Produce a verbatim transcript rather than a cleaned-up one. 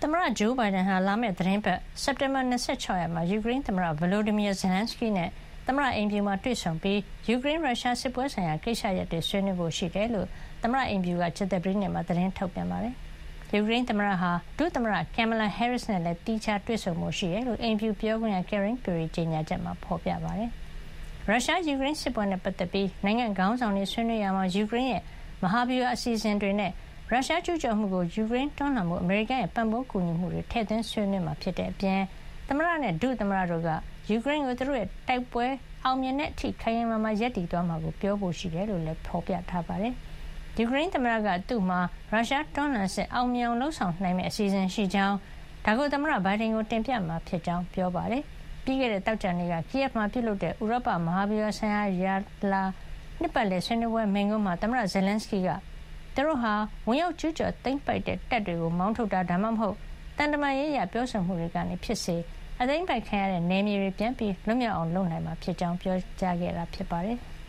သမ္မတဂျိုးဘိုင်ဒန်ဟာလာမယ့်သီတင်းပတ်စက်တင်ဘာ၂၆ရက်မှာယူကရိန်းသမ္မတဗလိုဒီမီယာဇလန်စကီနဲ့သမ္မတအိမ်ဖြူမှာတွေ့ဆုံပြီးယူကရိန်းရုရှားစစ်ပွဲဆိုင်ရာကိစ္စရပ်တွေဆွေးနွေးဖို့ရှိတယ်လို့သမ္မတအိမ်ဖြူကကြာသပတေးနေ့မှာသတင်းထုတ်ပြန်ပါတယ်။ယူကရိန်းသမ္မတဟာဒုသမ္မတကင်မလာဟဲရစ်နဲ့လည်းတီးခြားတွေ့ဆုံမှုရှိတယ်လို့အိမ်ဖြူပြောခွင့်ရကယ်ရင်ပီရီကြေညာချက်မှာဖော်ပြပါတယ်။ရုရှားယူကရိန်းစစ်ပွဲနဲ့ပတ်သက်ပြီးနိုင်ငံခေါင်းဆောင်တွေဆွေးနွေးရမှာယူကရိန်းရဲ့မဟာဗျူဟာအစီအစဉ်တွေနဲ့ရုရှားကျူးကျော်မှုကိုယူကရိန်းတွန်းလှန်မှုအမေရိကန်ရဲ့ပံ့ပိုးကူညီမှုတွေထည့်သွင်းဆွေးနွေးမှာဖြစ်တဲ့အပြင်သမ္မတနဲ့ဒုသမ္မတတို့ကယူကရိန်းကိုသူတို့ရဲ့တိုက်ပွဲအောင်မြင်တဲ့အထိခိုင်ခိုင်မာမာရပ်တည်သွားမှာကိုပြောဖို့ရှိတယ်လို့လည်းဖော်ပြထားပါတယ်။ယူကရိန်းသမ္မတကသူ့မှာရုရှားတွန်းလှန်စစ်အောင်မြင်အောင်လှုပ်ဆောင်နိုင်မယ့်အစီအစဉ်ရှိကြောင်းဒါကိုသမ္မတဘိုင်ဒန်ကိုတင်ပြမှာဖြစ်ကြောင်းပြောပါတယ်။ပြီးခဲ့တဲ့တောက်ကြနေ့ကကီယက်မှာပြုလုပ်တဲ့ဥရောပမဟာဗျူဟာဆိုင်ရာယာလာနှစ်ပတ်လည်ဆွေးနွေးပွဲမိန့်ခွန်းမှာသမ္မတဇလန်စကီကသူတို့ဟာဝင်ရောက်ကျူးကျော်သိမ်းပိုက်တဲ့တပ်တွေကိုမောင်းထုတ်တာဒါမှမဟုတ်တန်တမာရေးရပြောဆိုမှုတွေကနေဖြစ်စေအသိမ်းပိုက်ခံရတဲ့နယ်မြေတွေပြန်ပြီးလွတ်မြောက်အောင်လုပ်နိုင်မှာဖြစ်ကြောင်းပြောကြားခဲ့တာဖြစ်ပါတယ်။